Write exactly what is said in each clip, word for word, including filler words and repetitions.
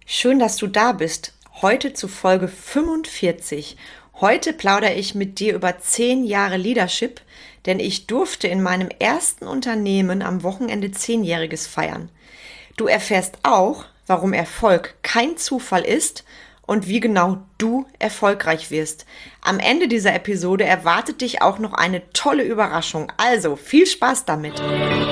Schön, dass du da bist. Heute zu Folge fünfundvierzig. Heute plaudere ich mit dir über zehn Jahre Leadership, denn ich durfte in meinem ersten Unternehmen am Wochenende zehnjähriges feiern. Du erfährst auch, warum Erfolg kein Zufall ist und wie genau du erfolgreich wirst. Am Ende dieser Episode erwartet dich auch noch eine tolle Überraschung. Also viel Spaß damit!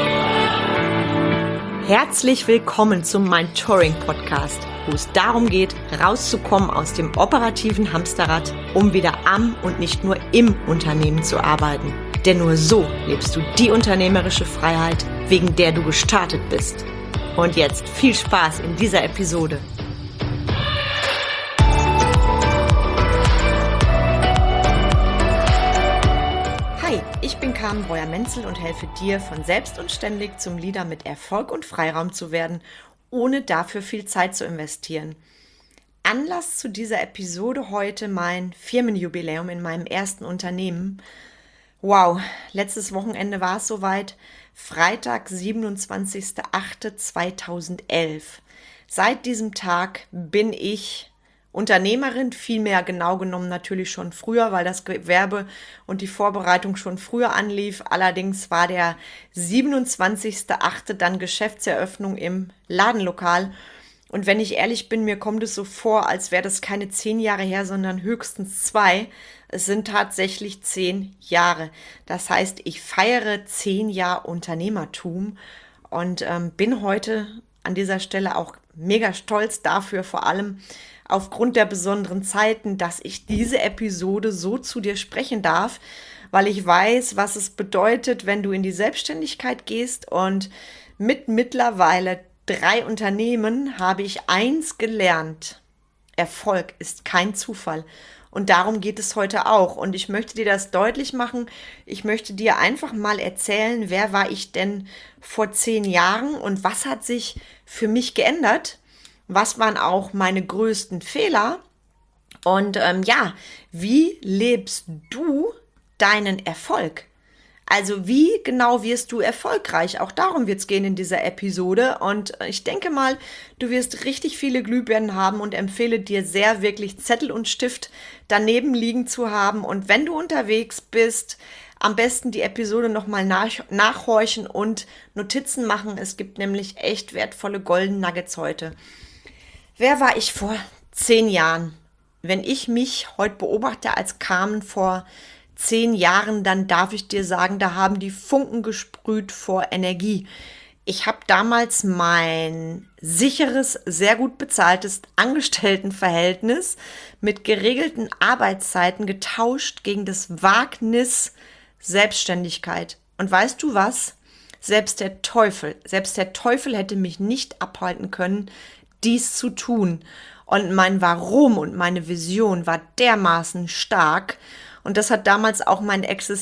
Herzlich willkommen zum Mentoring Podcast, wo es darum geht, rauszukommen aus dem operativen Hamsterrad, um wieder am und nicht nur im Unternehmen zu arbeiten. Denn nur so lebst du die unternehmerische Freiheit, wegen der du gestartet bist. Und jetzt viel Spaß in dieser Episode. Hi, ich bin Carmen Breuer-Menzel und helfe dir, von selbst und ständig zum Leader mit Erfolg und Freiraum zu werden, ohne dafür viel Zeit zu investieren. Anlass zu dieser Episode heute mein Firmenjubiläum in meinem ersten Unternehmen. Wow, letztes Wochenende war es soweit, Freitag, siebenundzwanzigster achter zweitausendelf. Seit diesem Tag bin ich Unternehmerin, vielmehr genau genommen natürlich schon früher, weil das Gewerbe und die Vorbereitung schon früher anlief. Allerdings war der siebenundzwanzigster achter dann Geschäftseröffnung im Ladenlokal. Und wenn ich ehrlich bin, mir kommt es so vor, als wäre das keine zehn Jahre her, sondern höchstens zwei. Es sind tatsächlich zehn Jahre. Das heißt, ich feiere zehn Jahre Unternehmertum und ähm, bin heute an dieser Stelle auch mega stolz dafür, vor allem aufgrund der besonderen Zeiten, dass ich diese Episode so zu dir sprechen darf, weil ich weiß, was es bedeutet, wenn du in die Selbstständigkeit gehst. Und mit mittlerweile drei Unternehmen habe ich eins gelernt: Erfolg ist kein Zufall. Und darum geht es heute auch. Und ich möchte dir das deutlich machen. Ich möchte dir einfach mal erzählen, wer war ich denn vor zehn Jahren und was hat sich für mich geändert? Was waren auch meine größten Fehler? Und ähm, ja, wie lebst du deinen Erfolg? Also wie genau wirst du erfolgreich? Auch darum wird es gehen in dieser Episode. Und ich denke mal, du wirst richtig viele Glühbirnen haben und empfehle dir sehr, wirklich Zettel und Stift daneben liegen zu haben. Und wenn du unterwegs bist, am besten die Episode nochmal nach, nachhorchen und Notizen machen. Es gibt nämlich echt wertvolle Golden Nuggets heute. Wer war ich vor zehn Jahren? Wenn ich mich heute beobachte als Carmen vor zehn Jahren, dann darf ich dir sagen, da haben die Funken gesprüht vor Energie. Ich habe damals mein sicheres, sehr gut bezahltes Angestelltenverhältnis mit geregelten Arbeitszeiten getauscht gegen das Wagnis Selbstständigkeit. Und weißt du was? Selbst der Teufel, selbst der Teufel hätte mich nicht abhalten können, dies zu tun. Und mein Warum und meine Vision war dermaßen stark. Und das hat damals auch mein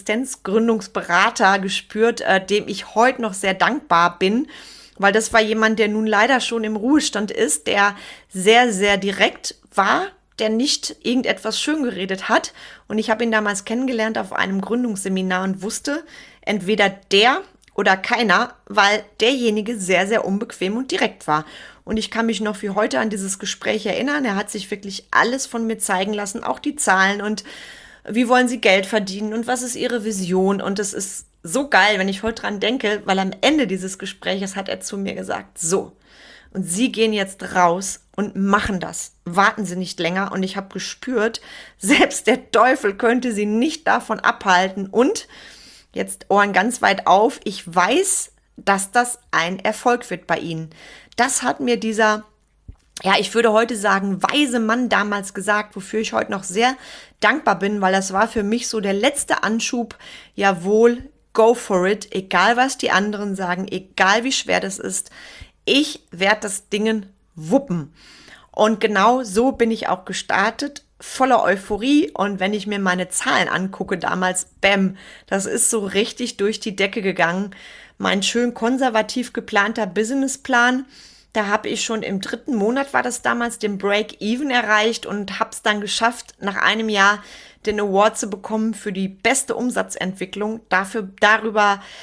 Existenzgründungsberater gespürt, äh, dem ich heute noch sehr dankbar bin, weil das war jemand, der nun leider schon im Ruhestand ist, der sehr, sehr direkt war, der nicht irgendetwas schön geredet hat. Und ich habe ihn damals kennengelernt auf einem Gründungsseminar und wusste, entweder der oder keiner, weil derjenige sehr, sehr unbequem und direkt war. Und ich kann mich noch wie heute an dieses Gespräch erinnern. Er hat sich wirklich alles von mir zeigen lassen, auch die Zahlen und wie wollen sie Geld verdienen und was ist ihre Vision. Und es ist so geil, wenn ich heute dran denke, weil am Ende dieses Gespräches hat er zu mir gesagt, so, und Sie gehen jetzt raus und machen das. Warten Sie nicht länger. Und ich habe gespürt, selbst der Teufel könnte Sie nicht davon abhalten. Und jetzt Ohren ganz weit auf, ich weiß, dass das ein Erfolg wird bei Ihnen. Das hat mir dieser, ja, ich würde heute sagen, weise Mann damals gesagt, wofür ich heute noch sehr dankbar bin, weil das war für mich so der letzte Anschub. Jawohl, go for it, egal was die anderen sagen, egal wie schwer das ist. Ich werde das Ding wuppen. Und genau so bin ich auch gestartet, voller Euphorie. Und wenn ich mir meine Zahlen angucke, damals, bäm, das ist so richtig durch die Decke gegangen. Mein schön konservativ geplanter Businessplan, da habe ich schon im dritten Monat, war das damals, den Break-Even erreicht und habe es dann geschafft, nach einem Jahr den Award zu bekommen für die beste Umsatzentwicklung. Dafür, darüber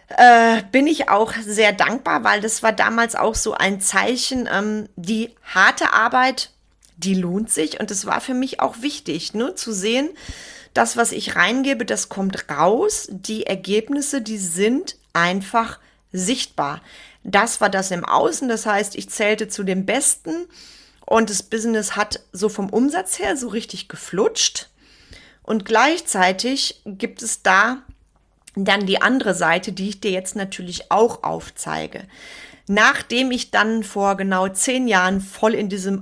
Äh, bin ich auch sehr dankbar, weil das war damals auch so ein Zeichen, ähm, die harte Arbeit, die lohnt sich. Und es war für mich auch wichtig, ne, zu sehen, das, was ich reingebe, das kommt raus. Die Ergebnisse, die sind einfach sichtbar. Das war das im Außen, das heißt, ich zählte zu den Besten und das Business hat so vom Umsatz her so richtig geflutscht. Und gleichzeitig gibt es da dann die andere Seite, die ich dir jetzt natürlich auch aufzeige. Nachdem ich dann vor genau zehn Jahren voll in diesem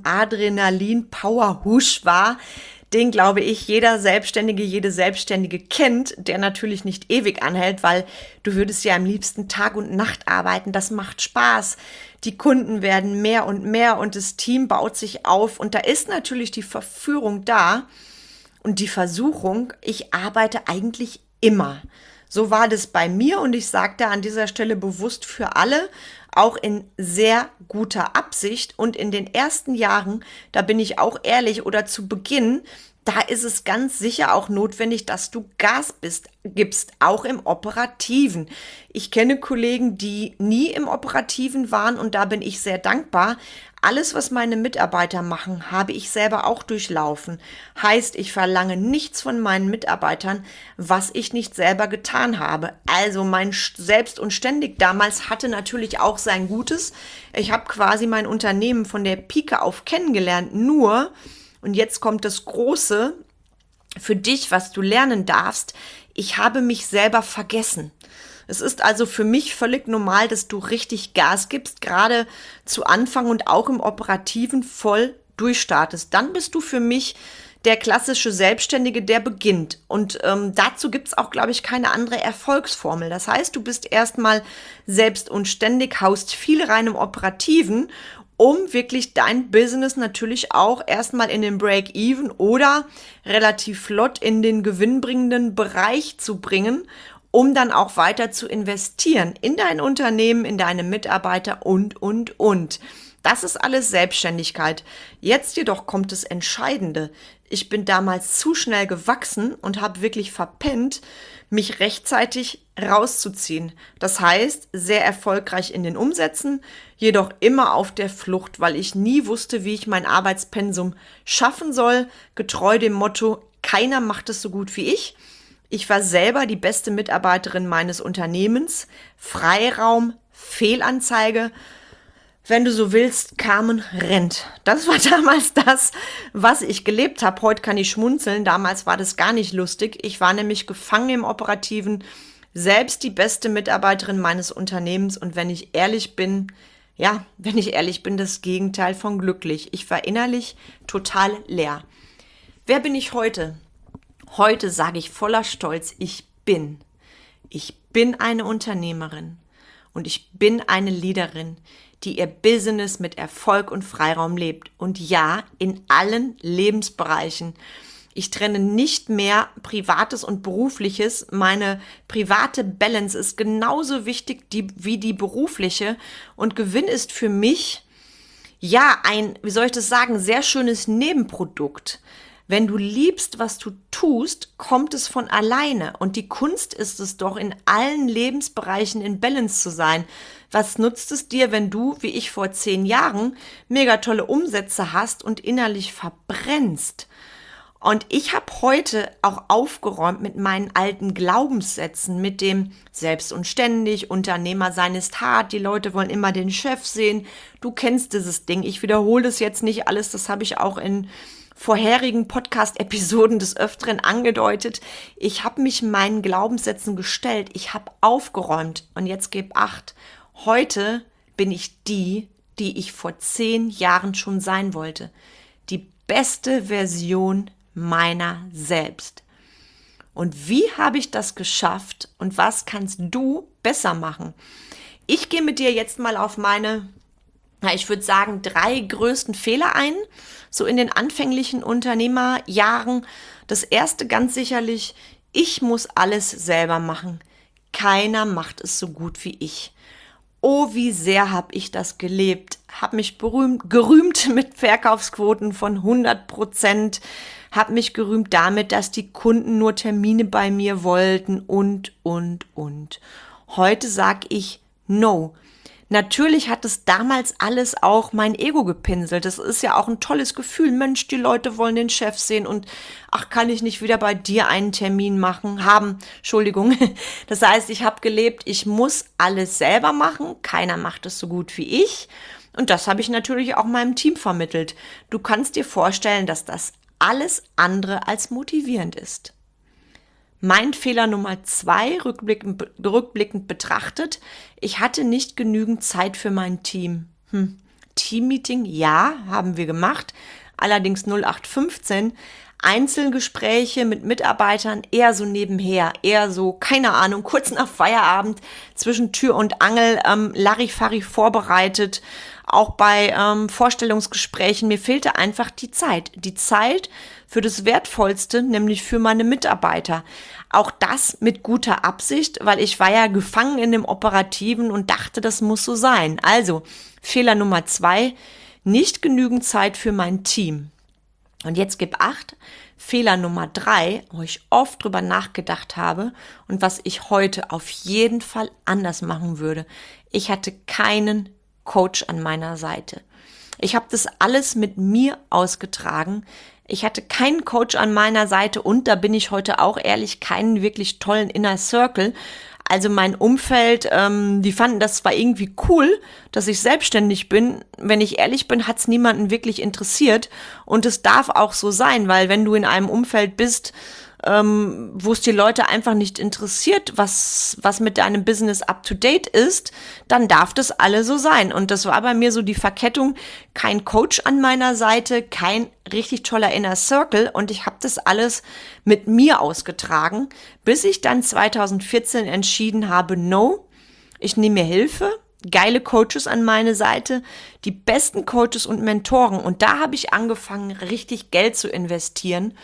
Adrenalin-Power-Husch war, den, glaube ich, jeder Selbstständige, jede Selbstständige kennt, der natürlich nicht ewig anhält, weil du würdest ja am liebsten Tag und Nacht arbeiten. Das macht Spaß. Die Kunden werden mehr und mehr und das Team baut sich auf. Und da ist natürlich die Verführung da und die Versuchung, ich arbeite eigentlich immer. So war das bei mir und ich sage da an dieser Stelle bewusst für alle, auch in sehr guter Absicht. Und in den ersten Jahren, da bin ich auch ehrlich, oder zu Beginn, da ist es ganz sicher auch notwendig, dass du Gas bist, gibst, auch im Operativen. Ich kenne Kollegen, die nie im Operativen waren und da bin ich sehr dankbar. Alles, was meine Mitarbeiter machen, habe ich selber auch durchlaufen. Heißt, ich verlange nichts von meinen Mitarbeitern, was ich nicht selber getan habe. Also mein Selbst und Ständig damals hatte natürlich auch sein Gutes. Ich habe quasi mein Unternehmen von der Pike auf kennengelernt. Nur, und jetzt kommt das Große für dich, was du lernen darfst, ich habe mich selber vergessen. Es ist also für mich völlig normal, dass du richtig Gas gibst, gerade zu Anfang und auch im Operativen voll durchstartest. Dann bist du für mich der klassische Selbstständige, der beginnt. Und ähm, dazu gibt es auch, glaube ich, keine andere Erfolgsformel. Das heißt, du bist erstmal selbst und ständig, haust viel rein im Operativen, um wirklich dein Business natürlich auch erstmal in den Break-Even oder relativ flott in den gewinnbringenden Bereich zu bringen, um dann auch weiter zu investieren in dein Unternehmen, in deine Mitarbeiter und, und, und. Das ist alles Selbstständigkeit. Jetzt jedoch kommt das Entscheidende. Ich bin damals zu schnell gewachsen und habe wirklich verpennt, mich rechtzeitig rauszuziehen. Das heißt, sehr erfolgreich in den Umsätzen, jedoch immer auf der Flucht, weil ich nie wusste, wie ich mein Arbeitspensum schaffen soll, getreu dem Motto, keiner macht es so gut wie ich. Ich war selber die beste Mitarbeiterin meines Unternehmens. Freiraum, Fehlanzeige. Wenn du so willst, Carmen rennt. Das war damals das, was ich gelebt habe. Heute kann ich schmunzeln. Damals war das gar nicht lustig. Ich war nämlich gefangen im Operativen, selbst die beste Mitarbeiterin meines Unternehmens. Und wenn ich ehrlich bin, ja, wenn ich ehrlich bin, das Gegenteil von glücklich. Ich war innerlich total leer. Wer bin ich heute? Heute sage ich voller Stolz, ich bin. Ich bin eine Unternehmerin und ich bin eine Leaderin, die ihr Business mit Erfolg und Freiraum lebt. Und ja, in allen Lebensbereichen. Ich trenne nicht mehr Privates und Berufliches. Meine private Balance ist genauso wichtig die, wie die berufliche. Und Gewinn ist für mich, ja, ein, wie soll ich das sagen, sehr schönes Nebenprodukt. Wenn du liebst, was du tust, kommt es von alleine. Und die Kunst ist es doch, in allen Lebensbereichen in Balance zu sein. Was nutzt es dir, wenn du, wie ich vor zehn Jahren, mega tolle Umsätze hast und innerlich verbrennst? Und ich habe heute auch aufgeräumt mit meinen alten Glaubenssätzen, mit dem Selbst und Ständig, Unternehmer sein ist hart, die Leute wollen immer den Chef sehen. Du kennst dieses Ding. Ich wiederhole das jetzt nicht alles, das habe ich auch in vorherigen Podcast-Episoden des Öfteren angedeutet. Ich habe mich meinen Glaubenssätzen gestellt. Ich habe aufgeräumt. Und jetzt gib acht. Heute bin ich die, die ich vor zehn Jahren schon sein wollte. Die beste Version meiner selbst. Und wie habe ich das geschafft? Und was kannst du besser machen? Ich gehe mit dir jetzt mal auf meine, ich würde sagen, drei größten Fehler ein, so in den anfänglichen Unternehmerjahren. Das erste ganz sicherlich, ich muss alles selber machen. Keiner macht es so gut wie ich. Oh, wie sehr habe ich das gelebt, habe mich berühmt, gerühmt mit Verkaufsquoten von hundert Prozent, habe mich gerühmt damit, dass die Kunden nur Termine bei mir wollten und, und, und. Heute sage ich no. Natürlich hat es damals alles auch mein Ego gepinselt. Das ist ja auch ein tolles Gefühl. Mensch, die Leute wollen den Chef sehen und ach, kann ich nicht wieder bei dir einen Termin machen, haben, Entschuldigung. Das heißt, ich habe gelebt, ich muss alles selber machen. Keiner macht es so gut wie ich. Und das habe ich natürlich auch meinem Team vermittelt. Du kannst dir vorstellen, dass das alles andere als motivierend ist. Mein Fehler Nummer zwei, rückblickend, rückblickend betrachtet, ich hatte nicht genügend Zeit für mein Team. Hm. Teammeeting, ja, haben wir gemacht, allerdings null acht fünfzehn. Einzelgespräche mit Mitarbeitern eher so nebenher, eher so, keine Ahnung, kurz nach Feierabend zwischen Tür und Angel, ähm, Larifari vorbereitet, auch bei ähm, Vorstellungsgesprächen. Mir fehlte einfach die Zeit, die Zeit für das Wertvollste, nämlich für meine Mitarbeiter. Auch das mit guter Absicht, weil ich war ja gefangen in dem Operativen und dachte, das muss so sein. Also, Fehler Nummer zwei, nicht genügend Zeit für mein Team. Und jetzt gib acht, Fehler Nummer drei, wo ich oft drüber nachgedacht habe und was ich heute auf jeden Fall anders machen würde. Ich hatte keinen Coach an meiner Seite. Ich habe das alles mit mir ausgetragen. Ich hatte keinen Coach an meiner Seite und da bin ich heute auch ehrlich, keinen wirklich tollen Inner Circle. Also mein Umfeld, ähm, die fanden das zwar irgendwie cool, dass ich selbstständig bin. Wenn ich ehrlich bin, hat es niemanden wirklich interessiert. Und es darf auch so sein, weil wenn du in einem Umfeld bist, ähm, wo es die Leute einfach nicht interessiert, was, was mit deinem Business up to date ist, dann darf das alle so sein. Und das war bei mir so die Verkettung, kein Coach an meiner Seite, kein richtig toller Inner Circle und ich habe das alles mit mir ausgetragen, bis ich dann zwanzig vierzehn entschieden habe, no, ich nehme mir Hilfe, geile Coaches an meine Seite, die besten Coaches und Mentoren und da habe ich angefangen, richtig Geld zu investieren,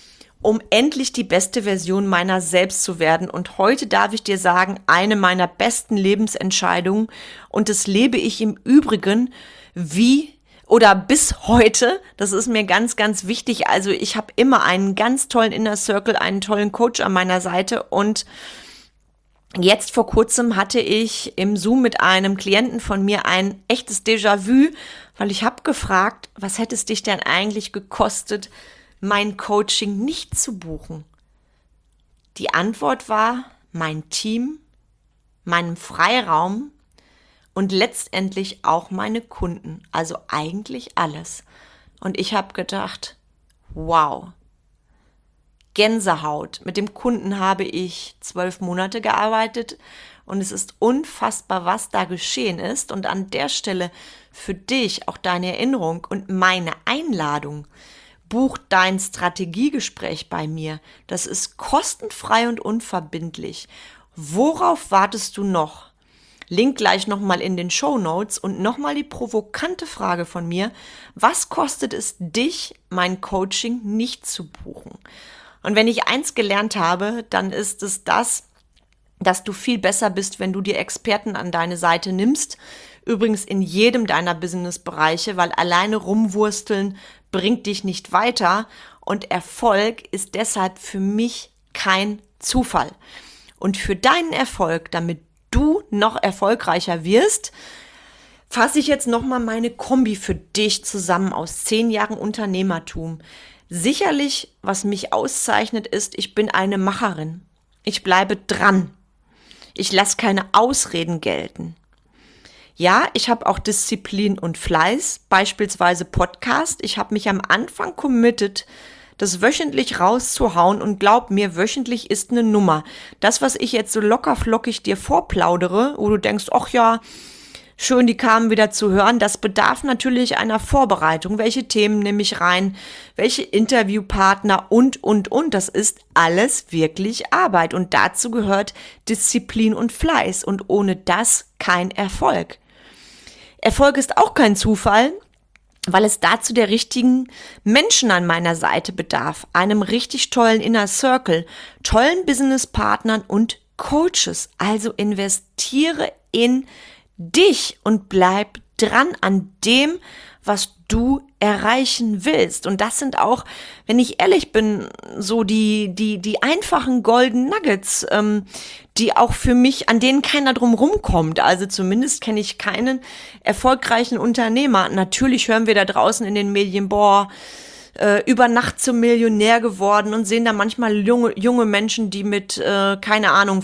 um endlich die beste Version meiner selbst zu werden. Und heute darf ich dir sagen, eine meiner besten Lebensentscheidungen. Und das lebe ich im Übrigen wie oder bis heute. Das ist mir ganz, ganz wichtig. Also ich habe immer einen ganz tollen Inner Circle, einen tollen Coach an meiner Seite. Und jetzt vor kurzem hatte ich im Zoom mit einem Klienten von mir ein echtes Déjà-vu, weil ich habe gefragt, was hätte es dich denn eigentlich gekostet, mein Coaching nicht zu buchen? Die Antwort war mein Team, meinen Freiraum und letztendlich auch meine Kunden, also eigentlich alles. Und ich habe gedacht, wow, Gänsehaut. Mit dem Kunden habe ich zwölf Monate gearbeitet und es ist unfassbar, was da geschehen ist. Und an der Stelle für dich auch deine Erinnerung und meine Einladung. Buch dein Strategiegespräch bei mir. Das ist kostenfrei und unverbindlich. Worauf wartest du noch? Link gleich nochmal in den Shownotes und nochmal die provokante Frage von mir. Was kostet es dich, mein Coaching nicht zu buchen? Und wenn ich eins gelernt habe, dann ist es das, dass du viel besser bist, wenn du dir Experten an deine Seite nimmst. Übrigens in jedem deiner Businessbereiche, weil alleine rumwursteln bringt dich nicht weiter und Erfolg ist deshalb für mich kein Zufall. Und für deinen Erfolg, damit du noch erfolgreicher wirst, fasse ich jetzt nochmal meine Kombi für dich zusammen aus zehn Jahren Unternehmertum. Sicherlich, was mich auszeichnet, ist, ich bin eine Macherin. Ich bleibe dran. Ich lasse keine Ausreden gelten. Ja, ich habe auch Disziplin und Fleiß, beispielsweise Podcast. Ich habe mich am Anfang committed, das wöchentlich rauszuhauen und glaub mir, wöchentlich ist eine Nummer. Das, was ich jetzt so locker flockig dir vorplaudere, wo du denkst, ach ja, schön, die kamen wieder zu hören, das bedarf natürlich einer Vorbereitung. Welche Themen nehme ich rein? Welche Interviewpartner und, und, und. Das ist alles wirklich Arbeit und dazu gehört Disziplin und Fleiß und ohne das kein Erfolg. Erfolg ist auch kein Zufall, weil es dazu der richtigen Menschen an meiner Seite bedarf, einem richtig tollen Inner Circle, tollen Businesspartnern und Coaches. Also investiere in dich und bleib dran an dem, was du erreichen willst. Und das sind auch, wenn ich ehrlich bin, so die, die, die einfachen Golden Nuggets, ähm, die auch für mich, an denen keiner drum rumkommt. Also zumindest kenne ich keinen erfolgreichen Unternehmer. Natürlich hören wir da draußen in den Medien, boah, äh, über Nacht zum Millionär geworden und sehen da manchmal junge, junge Menschen, die mit, äh, keine Ahnung,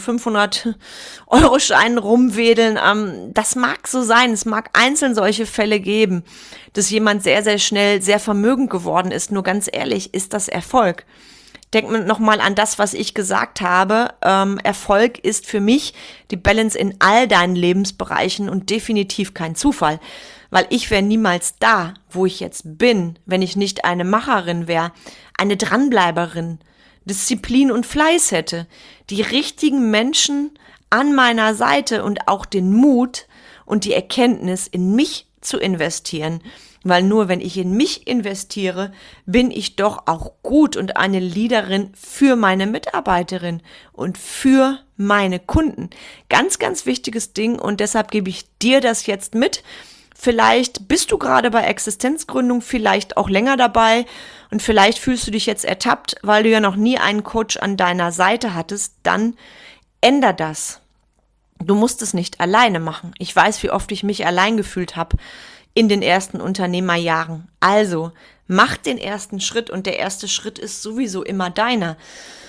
fünfhundert-Euro-Scheinen rumwedeln. Ähm, das mag so sein. Es mag einzeln solche Fälle geben, dass jemand sehr, sehr schnell sehr vermögend geworden ist. Nur ganz ehrlich, ist das Erfolg? Denk mir nochmal an das, was ich gesagt habe. Ähm, Erfolg ist für mich die Balance in all deinen Lebensbereichen und definitiv kein Zufall. Weil ich wäre niemals da, wo ich jetzt bin, wenn ich nicht eine Macherin wäre, eine Dranbleiberin, Disziplin und Fleiß hätte, die richtigen Menschen an meiner Seite und auch den Mut und die Erkenntnis, in mich zu investieren. Weil nur wenn ich in mich investiere, bin ich doch auch gut und eine Leaderin für meine Mitarbeiterin und für meine Kunden. Ganz, ganz wichtiges Ding und deshalb gebe ich dir das jetzt mit. Vielleicht bist du gerade bei Existenzgründung, vielleicht auch länger dabei und vielleicht fühlst du dich jetzt ertappt, weil du ja noch nie einen Coach an deiner Seite hattest, dann änder das. Du musst es nicht alleine machen. Ich weiß, wie oft ich mich allein gefühlt habe in den ersten Unternehmerjahren. Also, mach den ersten Schritt und der erste Schritt ist sowieso immer deiner.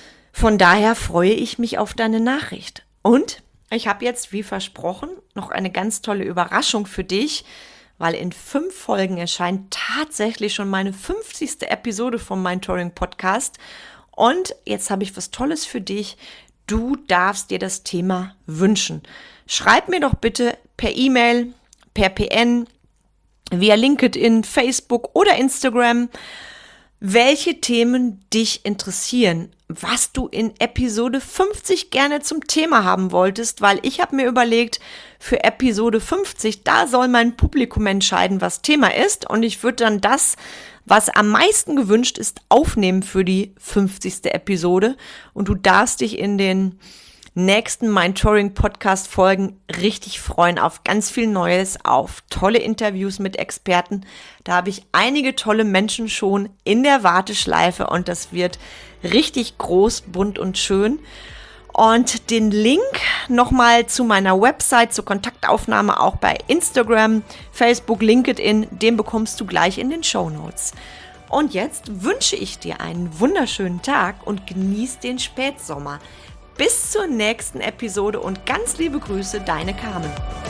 Von daher freue ich mich auf deine Nachricht. Und ich habe jetzt, wie versprochen, noch eine ganz tolle Überraschung für dich, weil in fünf Folgen erscheint tatsächlich schon meine fünfzigste Episode vom Mentoring Podcast. Und jetzt habe ich was Tolles für dich. Du darfst dir das Thema wünschen. Schreib mir doch bitte per E-Mail, per P N, via LinkedIn, Facebook oder Instagram, welche Themen dich interessieren, was du in Episode fünfzig gerne zum Thema haben wolltest, weil ich habe mir überlegt, für Episode fünfzig, da soll mein Publikum entscheiden, was Thema ist und ich würde dann das, was am meisten gewünscht ist, aufnehmen für die fünfzigste Episode und du darfst dich in den nächsten Mentoring-Podcast-Folgen richtig freuen auf ganz viel Neues, auf tolle Interviews mit Experten. Da habe ich einige tolle Menschen schon in der Warteschleife und das wird richtig groß, bunt und schön. Und den Link nochmal zu meiner Website, zur Kontaktaufnahme auch bei Instagram, Facebook, LinkedIn, den bekommst du gleich in den Shownotes. Und jetzt wünsche ich dir einen wunderschönen Tag und genieß den Spätsommer. Bis zur nächsten Episode und ganz liebe Grüße, deine Carmen.